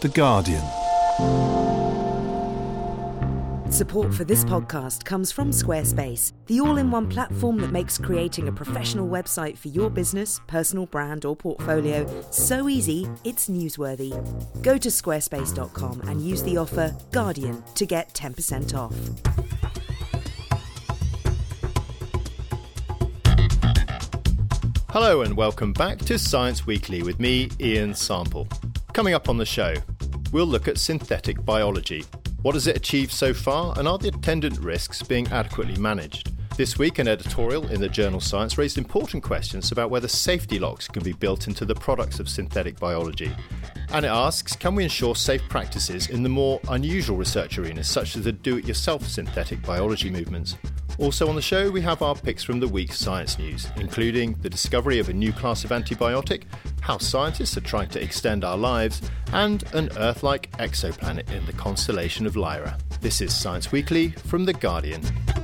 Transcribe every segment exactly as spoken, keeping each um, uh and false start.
The Guardian. Support for this podcast comes from Squarespace, the all-in-one platform that makes creating a professional website for your business, personal brand or portfolio so easy it's newsworthy. Go to squarespace dot com and use the offer Guardian to get ten percent off. Hello and welcome back to Science Weekly with me, Ian Sample. Coming up on the show, we'll look at synthetic biology. What has it achieved so far, and are the attendant risks being adequately managed? This week, an editorial in the journal Science raised important questions about whether safety locks can be built into the products of synthetic biology. And it asks, can we ensure safe practices in the more unusual research arenas, such as the do-it-yourself synthetic biology movements? Also on the show, we have our picks from the week's science news, including the discovery of a new class of antibiotic, how scientists are trying to extend our lives, and an Earth-like exoplanet in the constellation of Lyra. This is Science Weekly from The Guardian.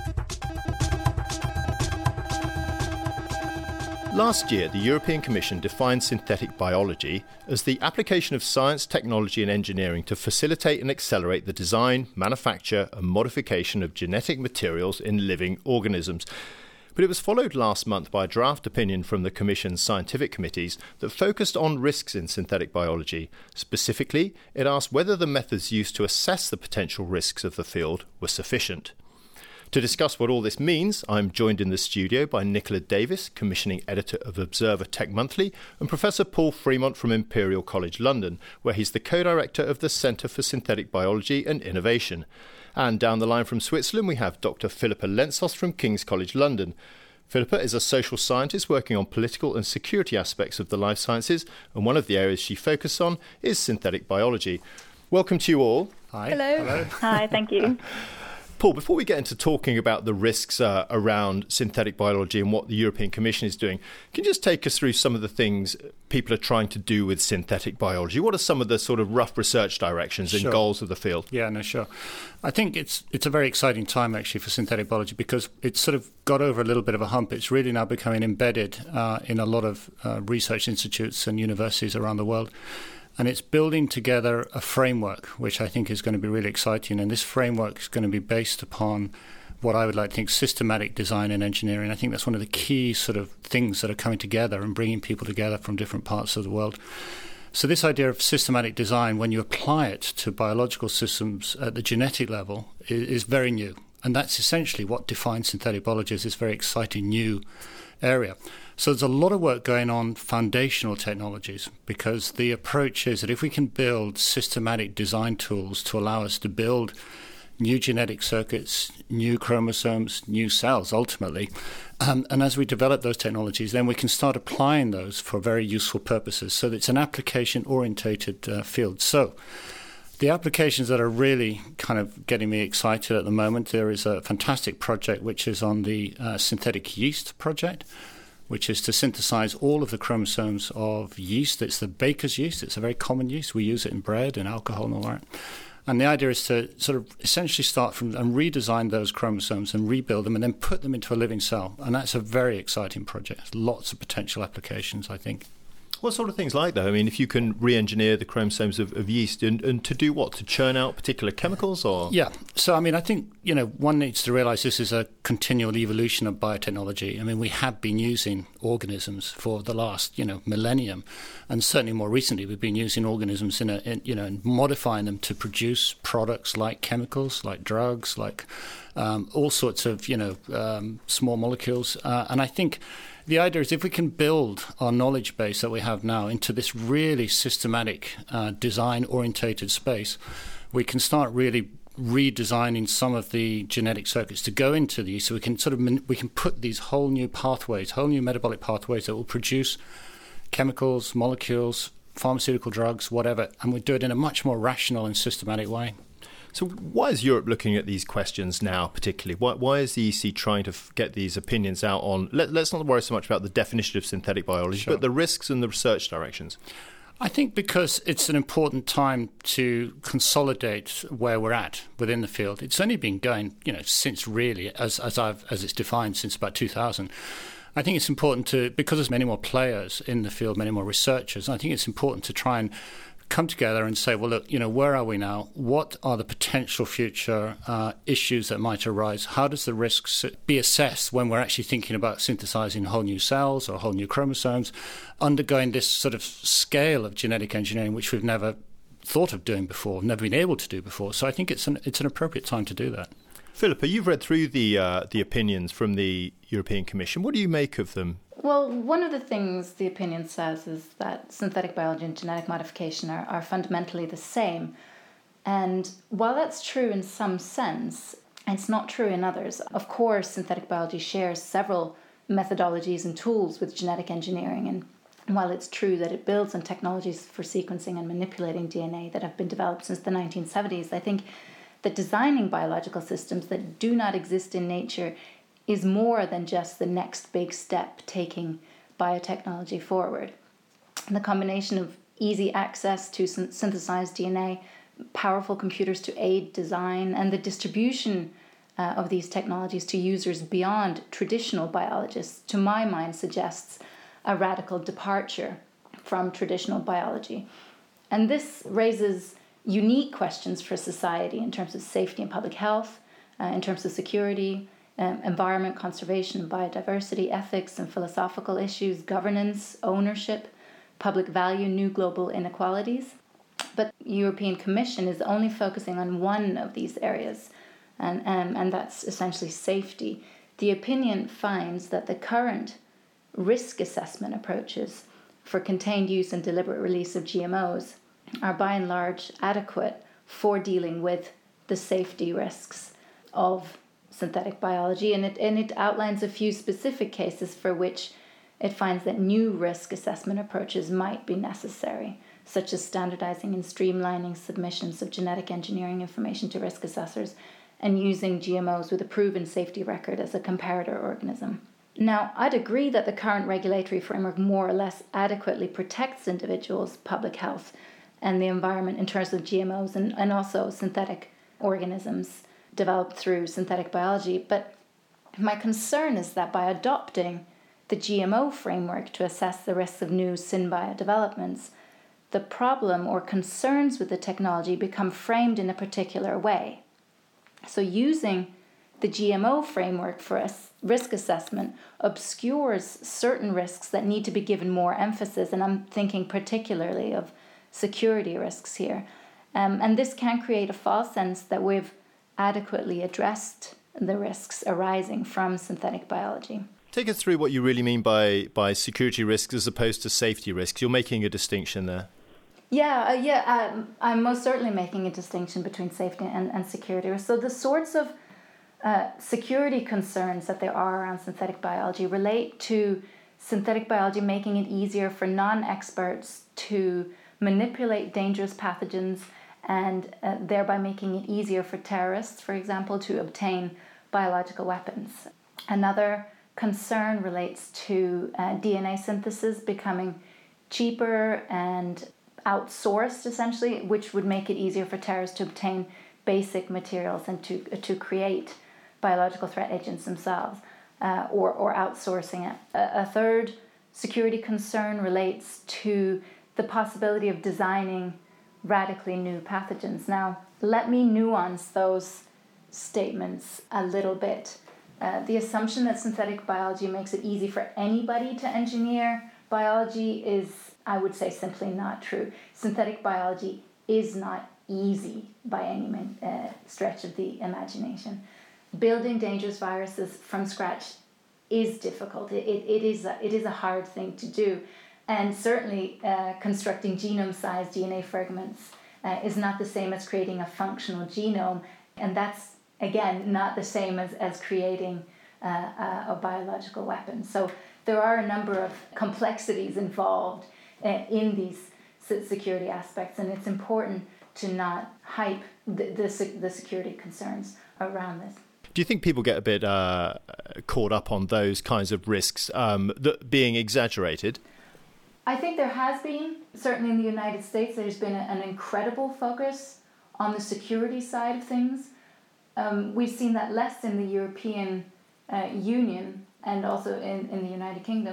Last year, the European Commission defined synthetic biology as the application of science, technology and engineering to facilitate and accelerate the design, manufacture and modification of genetic materials in living organisms. But it was followed last month by a draft opinion from the Commission's scientific committees that focused on risks in synthetic biology. Specifically, it asked whether the methods used to assess the potential risks of the field were sufficient. To discuss what all this means, I'm joined in the studio by Nicola Davis, Commissioning Editor of Observer Tech Monthly, and Professor Paul Fremont from Imperial College London, where he's the co-director of the Centre for Synthetic Biology and Innovation. And down the line from Switzerland, we have Doctor Philippa Lentzos from King's College London. Philippa is a social scientist working on political and security aspects of the life sciences, and one of the areas she focuses on is synthetic biology. Welcome to you all. Hi. Hello. Hello. Hi, thank you. Paul, before we get into talking about the risks uh, around synthetic biology and what the European Commission is doing, can you just take us through some of the things people are trying to do with synthetic biology? What are some of the sort of rough research directions and Sure. goals of the field? Yeah, no, sure. I think it's it's a very exciting time, actually, for synthetic biology because it's sort of got over a little bit of a hump. It's really now becoming embedded uh, in a lot of uh, research institutes and universities around the world. And it's building together a framework, which I think is going to be really exciting. And this framework is going to be based upon what I would like to think systematic design and engineering. I think that's one of the key sort of things that are coming together and bringing people together from different parts of the world. So this idea of systematic design, when you apply it to biological systems at the genetic level, is, is very new. And that's essentially what defines synthetic biology as this very exciting new area. So there's a lot of work going on foundational technologies because the approach is that if we can build systematic design tools to allow us to build new genetic circuits, new chromosomes, new cells ultimately, um, and as we develop those technologies, then we can start applying those for very useful purposes. So it's an application-orientated uh, field. So the applications that are really kind of getting me excited at the moment, there is a fantastic project which is on the uh, synthetic yeast project, which is to synthesize all of the chromosomes of yeast. It's the baker's yeast. It's a very common yeast. We use it in bread and alcohol and all that. And the idea is to sort of essentially start from and redesign those chromosomes and rebuild them and then put them into a living cell. And that's a very exciting project. Lots of potential applications, I think. What sort of things like that? I mean, if you can re-engineer the chromosomes of, of yeast and, and to do what? To churn out particular chemicals or? Yeah. So, I mean, I think, you know, one needs to realize this is a continual evolution of biotechnology. I mean, we have been using organisms for the last, you know, millennium. And certainly more recently, we've been using organisms in a, in, you know, and modifying them to produce products like chemicals, like drugs, like um, all sorts of, you know, um, small molecules. Uh, and I think the idea is if we can build our knowledge base that we have now into this really systematic uh, design-orientated space, we can start really redesigning some of the genetic circuits to go into these. So we can sort of we can put these whole new pathways, whole new metabolic pathways that will produce chemicals, molecules, pharmaceutical drugs, whatever, and we do it in a much more rational and systematic way. So why is Europe looking at these questions now particularly? Why, why is the E C trying to f- get these opinions out on, let, let's not worry so much about the definition of synthetic biology, Sure. but the risks and the research directions? I think because it's an important time to consolidate where we're at within the field. It's only been going, you know, since really, as as I've as it's defined, since about two thousand. I think it's important to, because there's many more players in the field, many more researchers, I think it's important to try and come together and say, well, look, you know, where are we now? What are the potential future uh, issues that might arise? How does the risks be assessed when we're actually thinking about synthesizing whole new cells or whole new chromosomes, undergoing this sort of scale of genetic engineering, which we've never thought of doing before, never been able to do before. So I think it's an it's an appropriate time to do that. Philippa, you've read through the uh, the opinions from the European Commission. What do you make of them? Well, one of the things the opinion says is that synthetic biology and genetic modification are, are fundamentally the same. And while that's true in some sense, it's not true in others. Of course, synthetic biology shares several methodologies and tools with genetic engineering. And while it's true that it builds on technologies for sequencing and manipulating D N A that have been developed since the nineteen seventies, I think that designing biological systems that do not exist in nature is more than just the next big step taking biotechnology forward. And the combination of easy access to syn- synthesized D N A, powerful computers to aid design, and the distribution uh, of these technologies to users beyond traditional biologists, to my mind, suggests a radical departure from traditional biology. And this raises unique questions for society in terms of safety and public health, uh, in terms of security, um, environment, conservation, and biodiversity, ethics and philosophical issues, governance, ownership, public value, new global inequalities. But the European Commission is only focusing on one of these areas, and, and, and that's essentially safety. The opinion finds that the current risk assessment approaches for contained use and deliberate release of G M Os are by and large adequate for dealing with the safety risks of synthetic biology, and it and it outlines a few specific cases for which it finds that new risk assessment approaches might be necessary, such as standardizing and streamlining submissions of genetic engineering information to risk assessors and using G M Os with a proven safety record as a comparator organism. Now, I'd agree that the current regulatory framework more or less adequately protects individuals' public health and the environment in terms of G M Os and, and also synthetic organisms developed through synthetic biology. But my concern is that by adopting the G M O framework to assess the risks of new synbio developments, the problem or concerns with the technology become framed in a particular way. So using the G M O framework for a risk assessment obscures certain risks that need to be given more emphasis, and I'm thinking particularly of security risks here. Um, and this can create a false sense that we've adequately addressed the risks arising from synthetic biology. Take us through what you really mean by, by security risks as opposed to safety risks. You're making a distinction there. Yeah, uh, yeah, um, I'm most certainly making a distinction between safety and, and security risks. So the sorts of uh, security concerns that there are around synthetic biology relate to synthetic biology making it easier for non-experts to manipulate dangerous pathogens and uh, thereby making it easier for terrorists, for example, to obtain biological weapons. Another concern relates to uh, D N A synthesis becoming cheaper and outsourced, essentially, which would make it easier for terrorists to obtain basic materials and to uh, to create biological threat agents themselves, uh, or, or outsourcing it. A, a third security concern relates to the possibility of designing radically new pathogens. Now, let me nuance those statements a little bit. Uh, the assumption that synthetic biology makes it easy for anybody to engineer biology is, I would say, simply not true. Synthetic biology is not easy by any uh, stretch of the imagination. Building dangerous viruses from scratch is difficult. It, it, it, is, a, it is a hard thing to do. And certainly uh, constructing genome-sized D N A fragments uh, is not the same as creating a functional genome. And that's, again, not the same as, as creating uh, a, a biological weapon. So there are a number of complexities involved uh, in these security aspects, and it's important to not hype the, the, the security concerns around this. Do you think people get a bit uh, caught up on those kinds of risks um, that being exaggerated? I think there has been, certainly in the United States, there's been a, an incredible focus on the security side of things. Um, we've seen that less in the European uh, Union and also in, in the United Kingdom.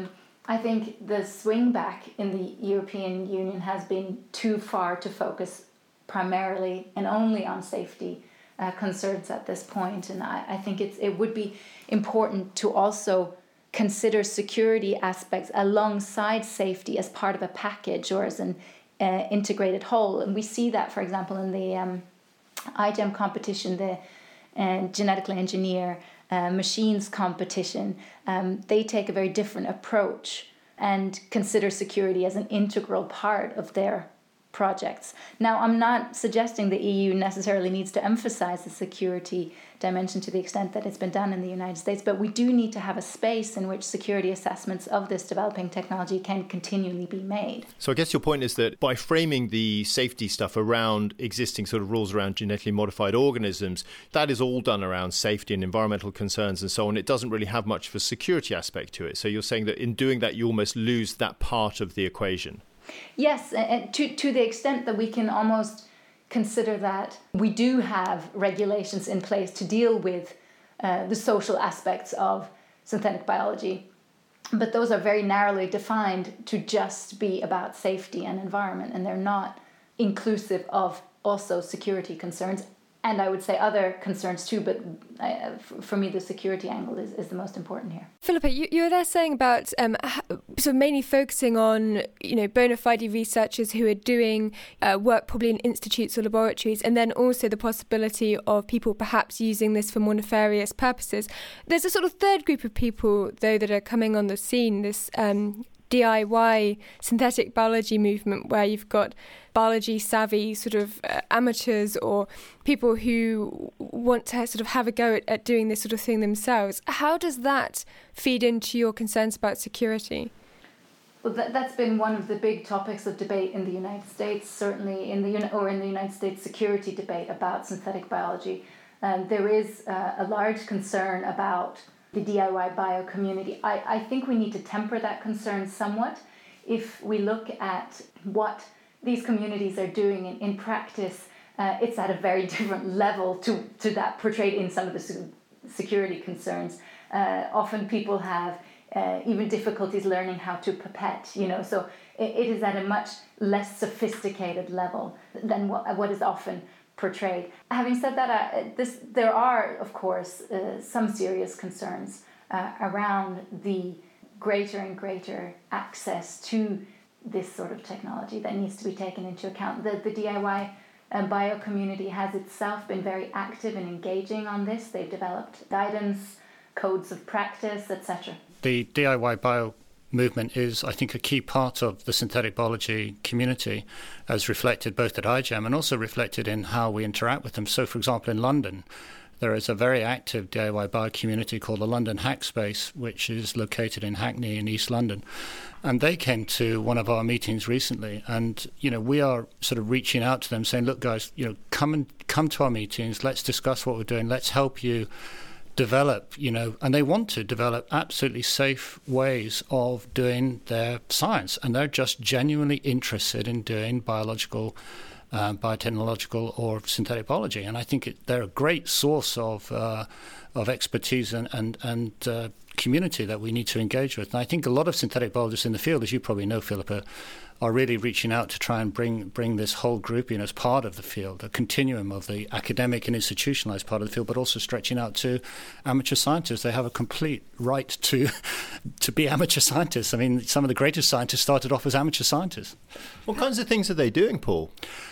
I think the swing back in the European Union has been too far to focus primarily and only on safety uh, concerns at this point. And I, I think it's, it would be important to also consider security aspects alongside safety as part of a package or as an uh, integrated whole. And we see that, for example, in the um, iGEM competition, the uh, genetically engineer uh, machines competition. Um, they take a very different approach and consider security as an integral part of their projects. Now, I'm not suggesting the E U necessarily needs to emphasize the security dimension to the extent that it's been done in the United States, but we do need to have a space in which security assessments of this developing technology can continually be made. So I guess your point is that by framing the safety stuff around existing sort of rules around genetically modified organisms, that is all done around safety and environmental concerns and so on. It doesn't really have much of a security aspect to it. So you're saying that in doing that, you almost lose that part of the equation. Yes, and to, to the extent that we can almost consider that we do have regulations in place to deal with uh, the social aspects of synthetic biology, but those are very narrowly defined to just be about safety and environment, and they're not inclusive of also security concerns. And I would say other concerns too, but uh, for me, the security angle is, is the most important here. Philippa, you, you were there saying about um, sort of mainly focusing on, you know, bona fide researchers who are doing uh, work probably in institutes or laboratories, and then also the possibility of people perhaps using this for more nefarious purposes. There's a sort of third group of people, though, that are coming on the scene, this um, D I Y synthetic biology movement, where you've got biology savvy sort of uh, amateurs or people who want to sort of have a go at, at doing this sort of thing themselves. How does that feed into your concerns about security? Well, that, that's been one of the big topics of debate in the United States, certainly in the or in the United States security debate about synthetic biology. Um, there is uh, a large concern about the D I Y bio community. I, I think we need to temper that concern somewhat. If we look at what these communities are doing in, in practice, uh, it's at a very different level to, to that portrayed in some of the se- security concerns. Uh, often people have uh, even difficulties learning how to pipette, you know, so it, it is at a much less sophisticated level than what, what is often portrayed. Having said that, uh, this, there are, of course, uh, some serious concerns uh, around the greater and greater access to this sort of technology that needs to be taken into account. The, the D I Y um, bio community has itself been very active and engaging on this. They've developed guidance, codes of practice, et cetera. The D I Y bio movement is, I think, a key part of the synthetic biology community, as reflected both at iGEM and also reflected in how we interact with them. So, for example, in London, there is a very active D I Y bio community called the London Hackspace, which is located in Hackney in East London. And they came to one of our meetings recently, and, you know, we are sort of reaching out to them saying, look, guys, you know, come and come to our meetings, let's discuss what we're doing, let's help you develop, you know, and they want to develop absolutely safe ways of doing their science. And they're just genuinely interested in doing biological, uh, biotechnological or synthetic biology. And I think it, they're a great source of uh, of expertise and, and, and uh, community that we need to engage with. And I think a lot of synthetic biologists in the field, as you probably know, Philippa, are really reaching out to try and bring bring this whole group in as part of the field, a continuum of the academic and institutionalized part of the field, but also stretching out to amateur scientists. They have a complete right to to be amateur scientists. I mean, some of the greatest scientists started off as amateur scientists. What kinds of things are they doing, Paul?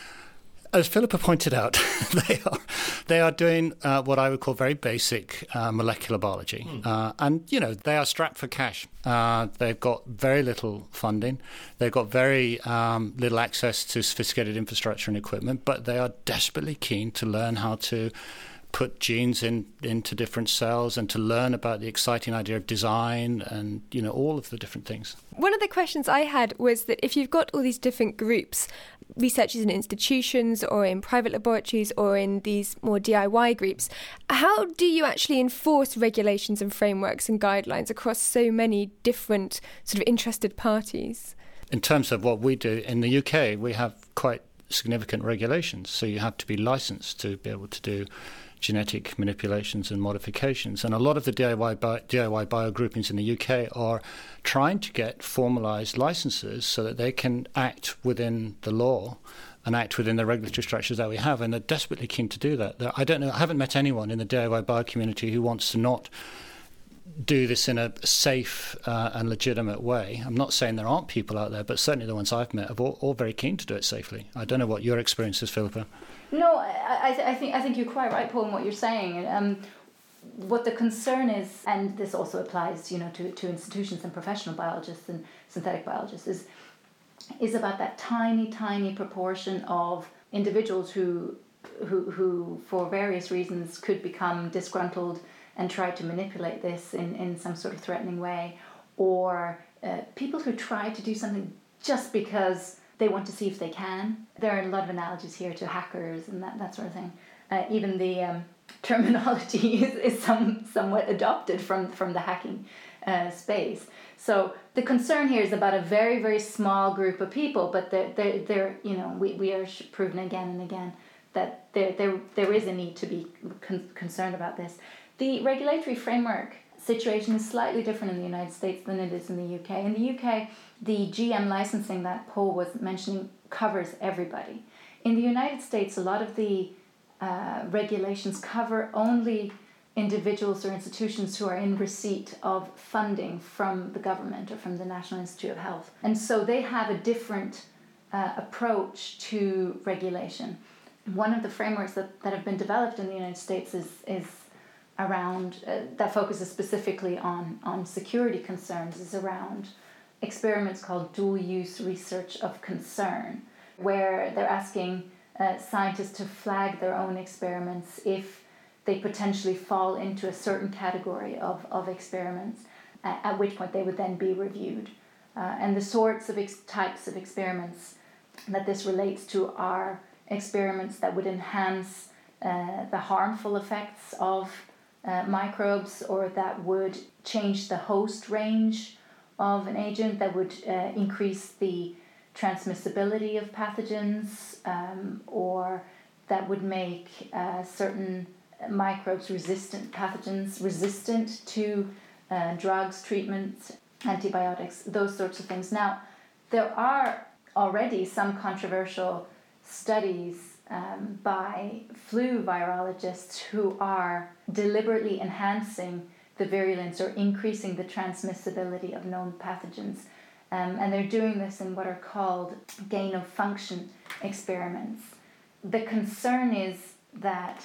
As Philippa pointed out, they are they are doing uh, what I would call very basic uh, molecular biology. Mm. Uh, and, you know, they are strapped for cash. Uh, they've got very little funding. They've got very um, little access to sophisticated infrastructure and equipment, but they are desperately keen to learn how to put genes in into different cells and to learn about the exciting idea of design and, you know, all of the different things. One of the questions I had was that if you've got all these different groups, researchers in institutions or in private laboratories or in these more D I Y groups, how do you actually enforce regulations and frameworks and guidelines across so many different sort of interested parties? In terms of what we do in the U K, we have quite significant regulations. So you have to be licensed to be able to do genetic manipulations and modifications. And a lot of the D I Y, bio, D I Y bio groupings in the U K are trying to get formalised licenses so that they can act within the law and act within the regulatory structures that we have. And they're desperately keen to do that. They're, I don't know, I haven't met anyone in the D I Y bio community who wants to not do this in a safe uh, and legitimate way. I'm not saying there aren't people out there, but certainly the ones I've met are all, all very keen to do it safely. I don't know what your experience is, Philippa. No, I, I, th- I think I think you're quite right, Paul, in what you're saying. Um, what the concern is, and this also applies, you know, to, to institutions and professional biologists and synthetic biologists, is is about that tiny, tiny proportion of individuals who who who for various reasons could become disgruntled and try to manipulate this in, in some sort of threatening way, or uh, people who try to do something just because they want to see if they can. There are a lot of analogies here to hackers and that, that sort of thing. Uh, even the um, terminology is, is some somewhat adopted from, from the hacking uh, space. So the concern here is about a very, very small group of people, but they're, they're, they're you know, we, we are proven again and again that there there there is a need to be con- concerned about this. The regulatory framework situation is slightly different in the United States than it is in the U K. In the U K, the G M licensing that Paul was mentioning covers everybody. In the United States, a lot of the uh, regulations cover only individuals or institutions who are in receipt of funding from the government or from the National Institute of Health. And so they have a different uh, approach to regulation. One of the frameworks that, that have been developed in the United States is is around, uh, that focuses specifically on, on security concerns, is around experiments called dual-use research of concern, where they're asking uh, scientists to flag their own experiments if they potentially fall into a certain category of, of experiments, uh, at which point they would then be reviewed. Uh, and the sorts of ex- types of experiments that this relates to are experiments that would enhance uh, the harmful effects of Uh, microbes, or that would change the host range of an agent, that would uh, increase the transmissibility of pathogens, um, or that would make uh, certain microbes resistant, pathogens resistant to uh, drugs, treatments, antibiotics, those sorts of things. Now, there are already some controversial studies Um, by flu virologists who are deliberately enhancing the virulence or increasing the transmissibility of known pathogens. Um, and they're doing this in what are called gain of function experiments. The concern is that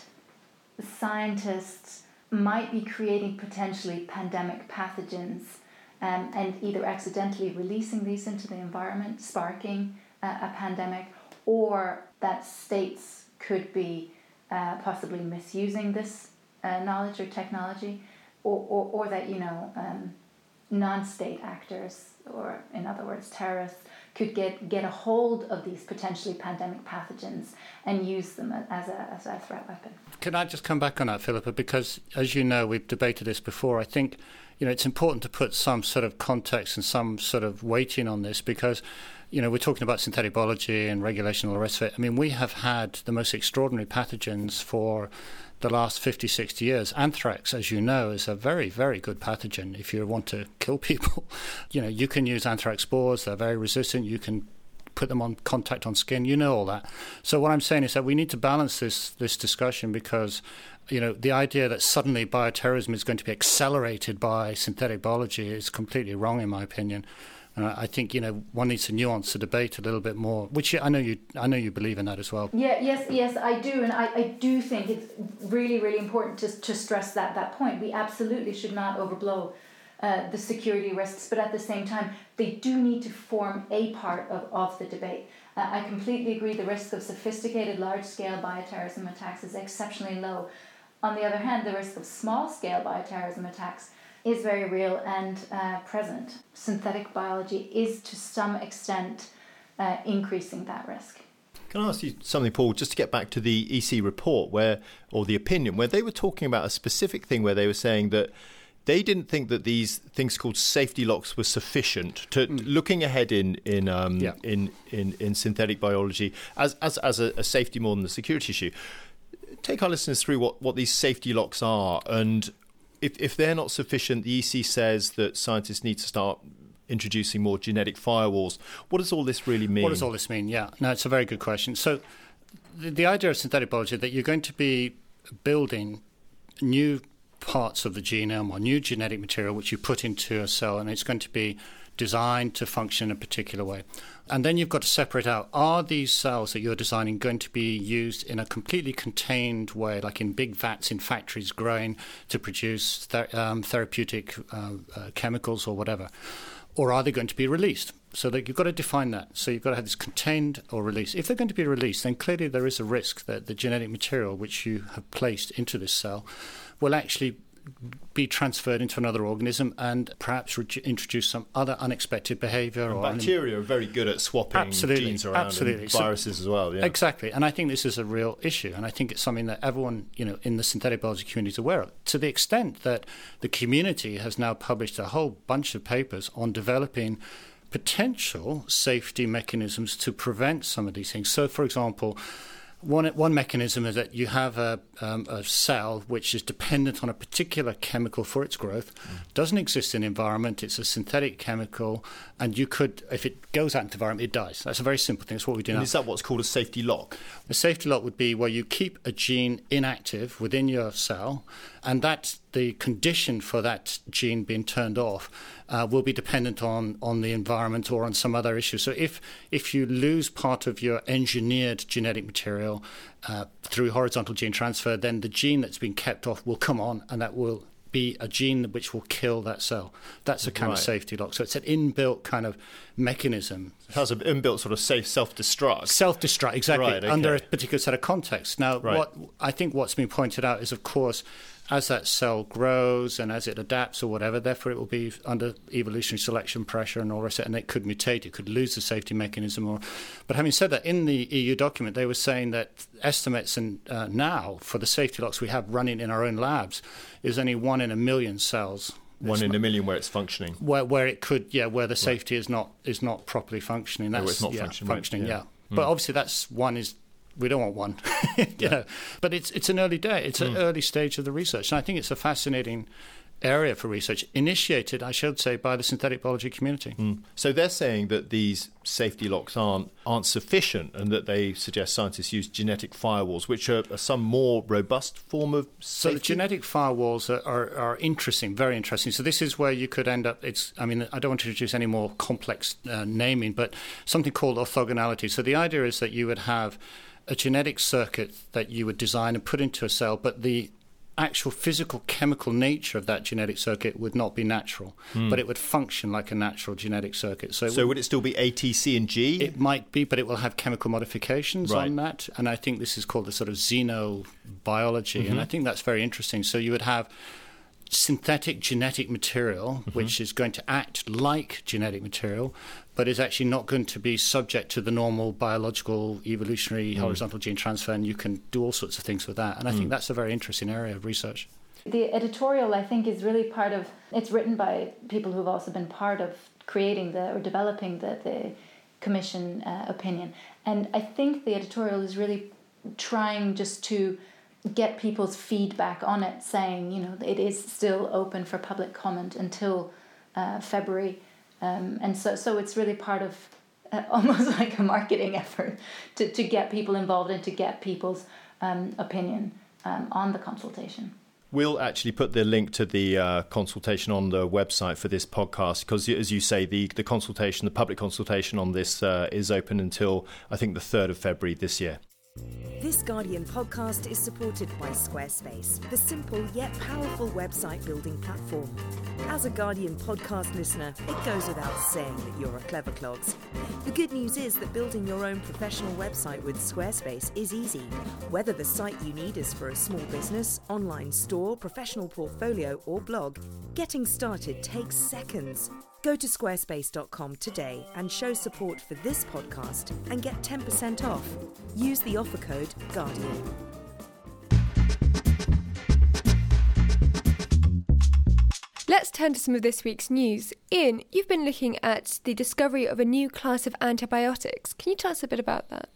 scientists might be creating potentially pandemic pathogens um, and either accidentally releasing these into the environment, sparking uh, a pandemic, or that states could be uh, possibly misusing this uh, knowledge or technology, or, or, or that, you know, um, non-state actors, or in other words, terrorists, could get, get a hold of these potentially pandemic pathogens and use them as a, as a threat weapon. Can I just come back on that, Philippa? Because, as you know, we've debated this before. I think, you know, it's important to put some sort of context and some sort of weighting on this, because, you know, we're talking about synthetic biology and regulation and all the rest of it. I mean, we have had the most extraordinary pathogens for the last fifty, sixty years. Anthrax, as you know, is a very, very good pathogen if you want to kill people. You know, you can use anthrax spores. They're very resistant. You can put them on contact on skin. You know all that. So what I'm saying is that we need to balance this this discussion, because, you know, the idea that suddenly bioterrorism is going to be accelerated by synthetic biology is completely wrong, in my opinion. And I think, you know, one needs to nuance the debate a little bit more, which I know you I know you believe in that as well. Yeah, yes, yes, I do. And I, I do think it's really, really important to, to stress that, that point. We absolutely should not overblow uh, the security risks, but at the same time, they do need to form a part of, of the debate. Uh, I completely agree the risk of sophisticated, large-scale bioterrorism attacks is exceptionally low. On the other hand, the risk of small-scale bioterrorism attacks is very real and uh, present. Synthetic biology is to some extent uh, increasing that risk. Can I ask you something, Paul, just to get back to the E C report, where, or the opinion, where they were talking about a specific thing where they were saying that they didn't think that these things called safety locks were sufficient to mm. looking ahead in in, um, yeah. in in in synthetic biology as as as a, a safety more than the security issue. take our listeners through what, what these safety locks are? And if, if they're not sufficient, the E C says that scientists need to start introducing more genetic firewalls. What does all this really mean? What does all this mean? Yeah, no, it's a very good question. So the, the idea of synthetic biology is that you're going to be building new parts of the genome or new genetic material which you put into a cell, and it's going to be designed to function in a particular way. And then you've got to separate out, are these cells that you're designing going to be used in a completely contained way, like in big vats in factories growing to produce ther- um, therapeutic uh, uh, chemicals or whatever? Or are they going to be released? So that you've got to define that. So you've got to have this contained or released. If they're going to be released, then clearly there is a risk that the genetic material which you have placed into this cell will actually be transferred into another organism and perhaps re- introduce some other unexpected behaviour. And or bacteria an... are very good at swapping absolutely, genes around, absolutely. And viruses so, as well. Yeah. Exactly, and I think this is a real issue, and I think it's something that everyone, you know, in the synthetic biology community is aware of, to the extent that the community has now published a whole bunch of papers on developing potential safety mechanisms to prevent some of these things. So, for example, One one mechanism is that you have a, um, a cell which is dependent on a particular chemical for its growth, mm. doesn't exist in the environment, it's a synthetic chemical, and you could, if it goes out into the environment, it dies. That's a very simple thing. That's what we do and now. Is that what's called a safety lock? A safety lock would be where you keep a gene inactive within your cell, and that the condition for that gene being turned off uh, will be dependent on, on the environment or on some other issue. So if if you lose part of your engineered genetic material uh, through horizontal gene transfer, then the gene that's been kept off will come on, and that will be a gene which will kill that cell. That's a kind right. of safety lock. So it's an inbuilt kind of mechanism. It has an inbuilt sort of safe self-destruct. Self-destruct, exactly, right, okay. under a particular set of contexts. Now, right. what I think what's been pointed out is, of course, as that cell grows and as it adapts or whatever, therefore it will be under evolutionary selection pressure and all the rest of it, and it could mutate, it could lose the safety mechanism. Or, but having said that, in the E U document, they were saying that estimates in, uh, now for the safety locks we have running in our own labs is only one in a million cells. One it's in not, a million where it's functioning. Where where it could, yeah, where the safety right. is not is not properly functioning. That's where it's not yeah, function, functioning, right. yeah. yeah. Mm. But obviously that's one is. We don't want one, you yeah. know. But it's it's an early day. It's mm. an early stage of the research, and I think it's a fascinating area for research, initiated, I should say, by the synthetic biology community. Mm. So they're saying that these safety locks aren't aren't sufficient, and that they suggest scientists use genetic firewalls, which are, are some more robust form of safety. So the genetic firewalls are, are, are interesting, very interesting. So this is where you could end up. It's I mean, I don't want to introduce any more complex uh, naming, but something called orthogonality. So the idea is that you would have a genetic circuit that you would design and put into a cell, but the actual physical chemical nature of that genetic circuit would not be natural, mm. but it would function like a natural genetic circuit. So, it so would, would it still be A, T, C, and G? It might be, but it will have chemical modifications right. on that, and I think this is called the sort of xenobiology, mm-hmm. and I think that's very interesting. So you would have synthetic genetic material, mm-hmm. which is going to act like genetic material, but is actually not going to be subject to the normal biological evolutionary mm. horizontal gene transfer, and you can do all sorts of things with that. And I mm. think that's a very interesting area of research. The editorial, I think, is really part of, it's written by people who've also been part of creating the or developing the, the commission uh, opinion. And I think the editorial is really trying just to get people's feedback on it, saying, you know, it is still open for public comment until uh, February. Um, and so, so it's really part of uh, almost like a marketing effort to, to get people involved and to get people's um, opinion um, on the consultation. We'll actually put the link to the uh, consultation on the website for this podcast because, as you say, the, the consultation, the public consultation on this uh, is open until, I think, the third of February this year. This Guardian podcast is supported by Squarespace, the simple yet powerful website building platform. As a Guardian podcast listener, it goes without saying that you're a clever clogs. The good news is that building your own professional website with Squarespace is easy. Whether the site you need is for a small business, online store, professional portfolio or blog, getting started takes seconds. Go to squarespace dot com today and show support for this podcast and get ten percent off. Use the offer code GUARDIAN. Let's turn to some of this week's news. Ian, you've been looking at the discovery of a new class of antibiotics. Can you tell us a bit about that?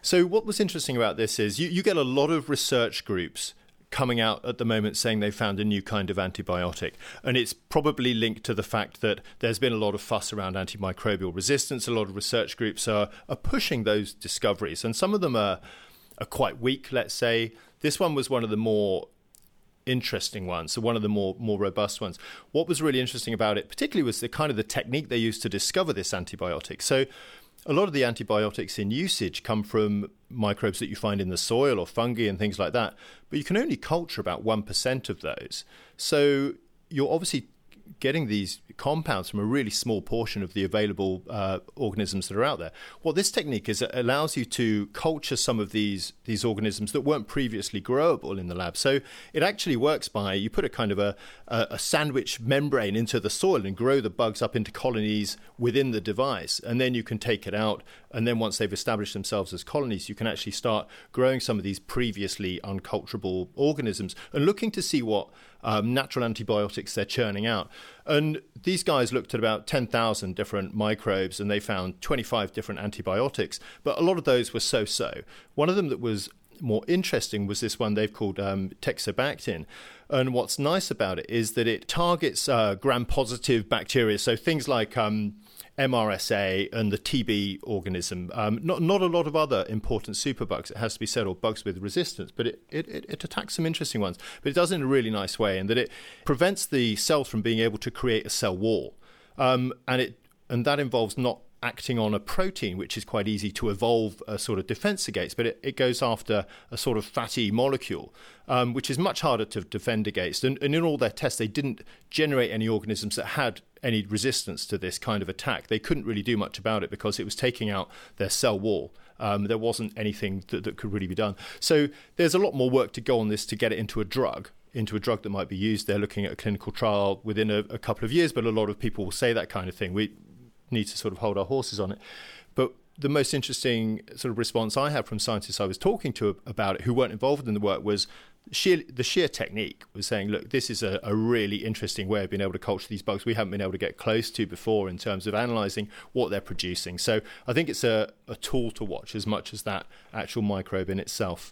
So what was interesting about this is you, you get a lot of research groups coming out at the moment saying they found a new kind of antibiotic. And it's probably linked to the fact that there's been a lot of fuss around antimicrobial resistance. A lot of research groups are, are pushing those discoveries. And some of them are, are quite weak, let's say. This one was one of the more interesting ones, so one of the more more robust ones. What was really interesting about it particularly was the kind of the technique they used to discover this antibiotic. So a lot of the antibiotics in usage come from microbes that you find in the soil or fungi and things like that, but you can only culture about one percent of those. So you're obviously getting these compounds from a really small portion of the available uh, organisms that are out there. What this technique is, it allows you to culture some of these these organisms that weren't previously growable in the lab. So it actually works by, you put a kind of a, a, a sandwich membrane into the soil and grow the bugs up into colonies within the device. And then you can take it out. And then once they've established themselves as colonies, you can actually start growing some of these previously unculturable organisms and looking to see what um, natural antibiotics they're churning out. And these guys looked at about ten thousand different microbes and they found twenty-five different antibiotics, but a lot of those were so-so. One of them that was more interesting was this one they've called um, Teixobactin. And what's nice about it is that it targets uh, gram-positive bacteria, so things like um, M R S A and the T B organism. Um, not not a lot of other important superbugs, it has to be said, or bugs with resistance, but it, it, it attacks some interesting ones. But it does it in a really nice way, in that it prevents the cells from being able to create a cell wall. Um, and it and that involves not acting on a protein, which is quite easy to evolve a sort of defense against, but it, it goes after a sort of fatty molecule, um, which is much harder to defend against. And, and in all their tests, they didn't generate any organisms that had any resistance to this kind of attack. They couldn't really do much about it because it was taking out their cell wall. Um, there wasn't anything that, that could really be done. So there's a lot more work to go on this to get it into a drug. into a drug that might be used. They're looking at a clinical trial within a, a couple of years, but a lot of people will say that kind of thing. We need to sort of hold our horses on it. But the most interesting sort of response I had from scientists I was talking to about it who weren't involved in the work was sheer, the sheer technique was saying, look, this is a, a really interesting way of being able to culture these bugs we haven't been able to get close to before in terms of analysing what they're producing. So I think it's a, a tool to watch as much as that actual microbe in itself.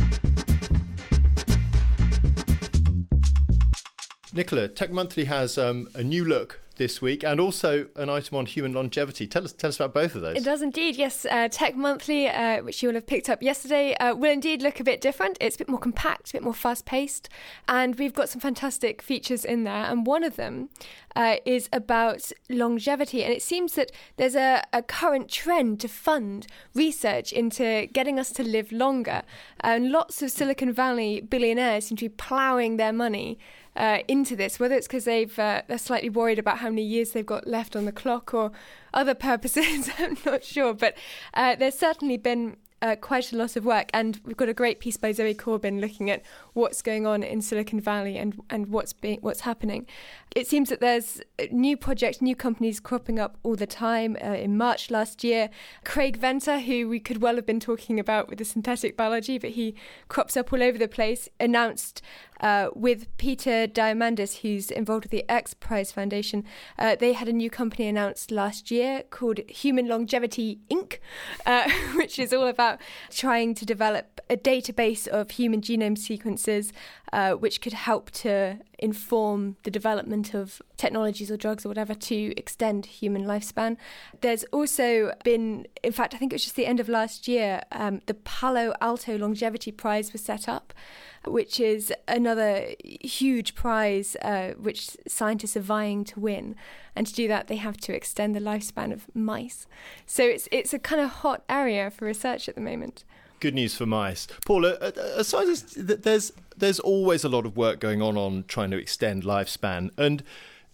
Nicola, Tech Monthly has um, a new look this week and also an item on human longevity. Tell us tell us about both of those. It does indeed, yes. Uh, Tech Monthly, uh, which you will have picked up yesterday, uh, will indeed look a bit different. It's a bit more compact, a bit more fast-paced, and we've got some fantastic features in there. And one of them uh, is about longevity, and it seems that there's a, a current trend to fund research into getting us to live longer. And lots of Silicon Valley billionaires seem to be ploughing their money Uh, into this, whether it's because they've uh, they're slightly worried about how many years they've got left on the clock or other purposes. I'm not sure, but uh, there's certainly been uh, quite a lot of work, and we've got a great piece by Zoe Corbin looking at what's going on in Silicon Valley and and what's being what's happening. It seems that there's new projects, new companies cropping up all the time. Uh, in March last year, Craig Venter, who we could well have been talking about with the synthetic biology, but he crops up all over the place, announced uh, with Peter Diamandis, who's involved with the X Prize Foundation, uh, they had a new company announced last year called Human Longevity Incorporated, uh, which is all about trying to develop a database of human genome sequences uh, which could help to inform the development of technologies or drugs or whatever to extend human lifespan. There's also been, in fact, I think it was just the end of last year, um, the Palo Alto Longevity Prize was set up, which is another huge prize uh, which scientists are vying to win. And to do that, they have to extend the lifespan of mice. So it's it's a kind of hot area for research at the moment. Good news for mice. Paul, uh, aside this, there's there's always a lot of work going on on trying to extend lifespan. And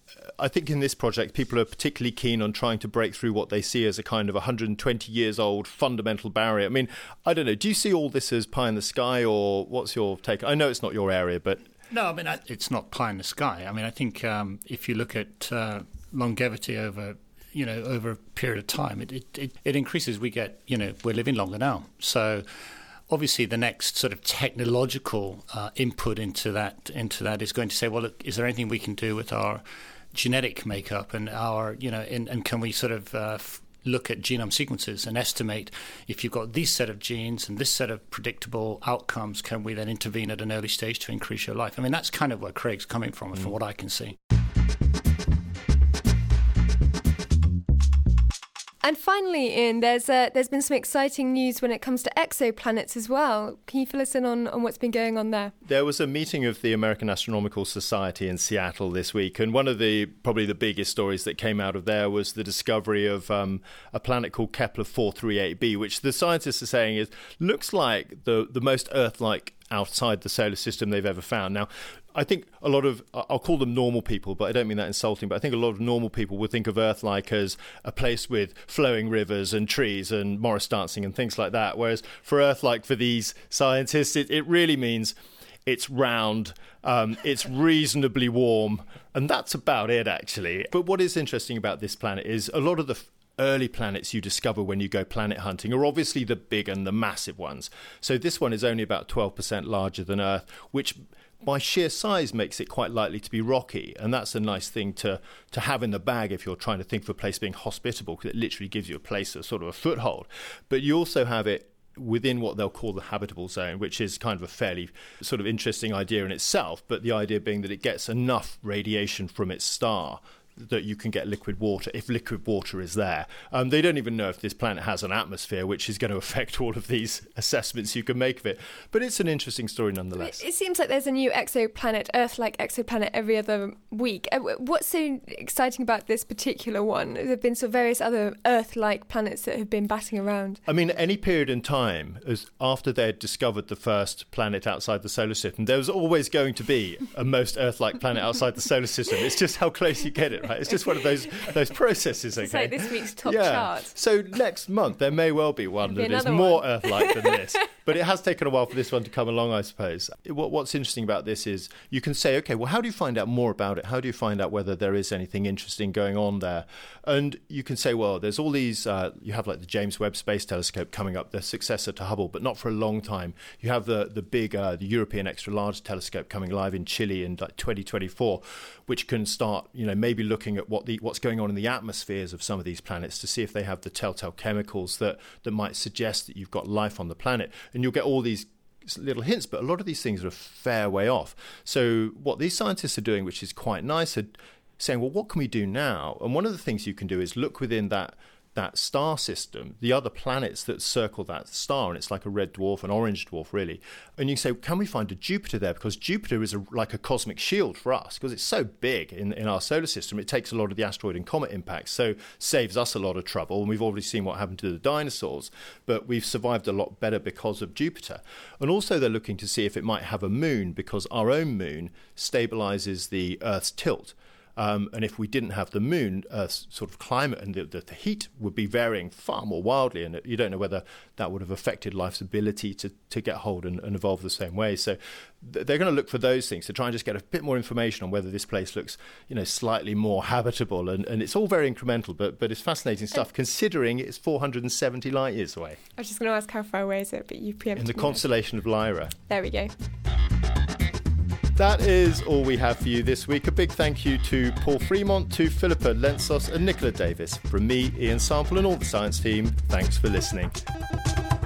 I think in this project, people are particularly keen on trying to break through what they see as a kind of one hundred twenty years old fundamental barrier. I mean, I don't know, do you see all this as pie in the sky, or what's your take? I know it's not your area, but... No, I mean, it's not pie in the sky. I mean, I think um, if you look at uh, longevity over... you know, over a period of time, it, it, it, it increases. We get, you know, we're living longer now. So obviously the next sort of technological uh, input into that into that is going to say, well, look, is there anything we can do with our genetic makeup and our, you know, in, and can we sort of uh, f- look at genome sequences and estimate if you've got this set of genes and this set of predictable outcomes, can we then intervene at an early stage to increase your life? I mean, that's kind of where Craig's coming from, mm. from what I can see. And finally, Ian, there's uh, there's been some exciting news when it comes to exoplanets as well. Can you fill us in on, on what's been going on there? There was a meeting of the American Astronomical Society in Seattle this week, and one of the probably the biggest stories that came out of there was the discovery of um, a planet called Kepler four thirty-eight b, which the scientists are saying is looks like the, the most Earth-like outside the solar system they've ever found. Now, I think a lot of, I'll call them normal people, but I don't mean that insulting, but I think a lot of normal people would think of Earth-like as a place with flowing rivers and trees and Morris dancing and things like that, whereas for Earth-like, for these scientists, it, it really means it's round, um, it's reasonably warm, and that's about it, actually. But what is interesting about this planet is a lot of the early planets you discover when you go planet hunting are obviously the big and the massive ones. So this one is only about twelve percent larger than Earth, which by sheer size makes it quite likely to be rocky. And that's a nice thing to, to have in the bag if you're trying to think of a place being hospitable, because it literally gives you a place, a sort of a foothold. But you also have it within what they'll call the habitable zone, which is kind of a fairly sort of interesting idea in itself, but the idea being that it gets enough radiation from its star that you can get liquid water, if liquid water is there. Um, they don't even know if this planet has an atmosphere, which is going to affect all of these assessments you can make of it. But it's an interesting story nonetheless. It seems like there's a new exoplanet, Earth-like exoplanet, every other week. What's so exciting about this particular one? There have been sort of various other Earth-like planets that have been batting around. I mean, any period in time, as after they had discovered the first planet outside the solar system, there was always going to be a most Earth-like planet outside the solar system. It's just how close you get it, right? It's just one of those those processes, okay? It's like this week's top yeah. chart. So next month, there may well be one Maybe that is more one. Earth-like than this. But it has taken a while for this one to come along, I suppose. What, what's interesting about this is you can say, OK, well, how do you find out more about it? How do you find out whether there is anything interesting going on there? And you can say, well, there's all these, uh, you have like the James Webb Space Telescope coming up, the successor to Hubble, but not for a long time. You have the, the big, uh, the European Extra Large Telescope coming live in Chile in like twenty twenty-four, which can start, you know, maybe looking at what the what's going on in the atmospheres of some of these planets to see if they have the telltale chemicals that, that might suggest that you've got life on the planet. And you'll get all these little hints, but a lot of these things are a fair way off. So what these scientists are doing, which is quite nice, are saying, well, what can we do now? And one of the things you can do is look within that that star system, the other planets that circle that star, and it's like a red dwarf, an orange dwarf, really. And you can say, can we find a Jupiter there? Because Jupiter is a, like a cosmic shield for us, because it's so big in, in our solar system. It takes a lot of the asteroid and comet impacts, so saves us a lot of trouble. And we've already seen what happened to the dinosaurs, but we've survived a lot better because of Jupiter. And also they're looking to see if it might have a moon, because our own moon stabilizes the Earth's tilt. Um, and if we didn't have the moon, Earth's sort of climate and the, the, the heat would be varying far more wildly, and you don't know whether that would have affected life's ability to, to get hold and, and evolve the same way. So th- they're going to look for those things to try and just get a bit more information on whether this place looks, you know, slightly more habitable. And, and it's all very incremental, but but it's fascinating stuff, considering it's four hundred seventy light years away. I was just going to ask how far away is it, but you preempted in the me constellation of Lyra. There we go. That is all we have for you this week. A big thank you to Paul Fremont, to Philippa Lentsos and Nicola Davis. From me, Ian Sample, and all the science team, thanks for listening.